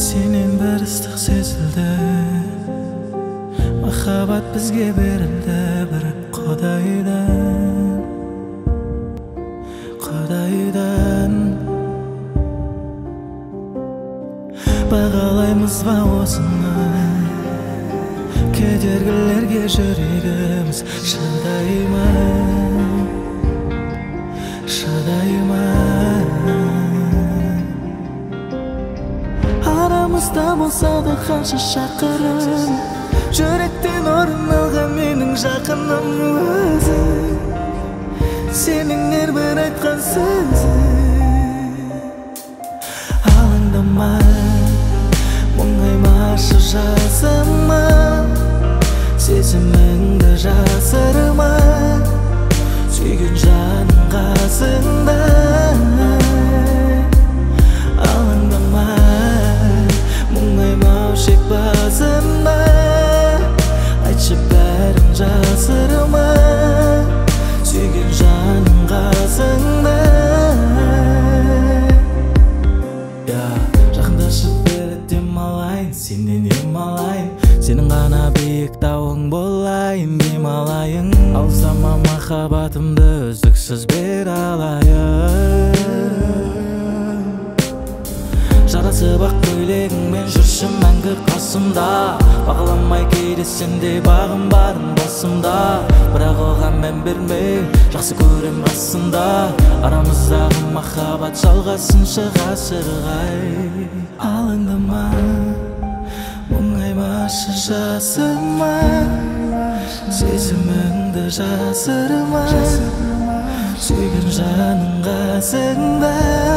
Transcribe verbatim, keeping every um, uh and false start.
Сенен бір ыстық сезілді, махаббат бізге берілді бір Құдайдан, Құдайдан. Бағалаймыз ба осыны, кедергілерге жүрегіміз шыдай ма, шыдай ма? Арамызда болса да қанша шақырым, жүректен орын алған менің жақыным өзің, сенің әрбір айтқан сөзің. Алаңдама, мұңаймашы жасыма, сезіміңді жасырма, сүйген жаның қасыңда. Алаңдама, мұңаймау шек басыма, айтшы бәрін жасырма, сүйген жаның қасыңда. Жақындашып бері демалайын, сенен ем алайын, сенің ғана биік тауың болайын, демалайын. Алсама махаббатымды үздіксіз бере алайын. Жарасып ақ көйлегіңмен жүрші мәңгі қасымда, бағаламай кейде сенде бағым барын басымда. Бірақ оған мән бермей жақсы көрем расында, арамыздағы махаббат жалғасыншы ғасырғай. Алаңдама, мұңаймашы жасыма, сезіміңді жасырма, сүйген жаның қасыңда.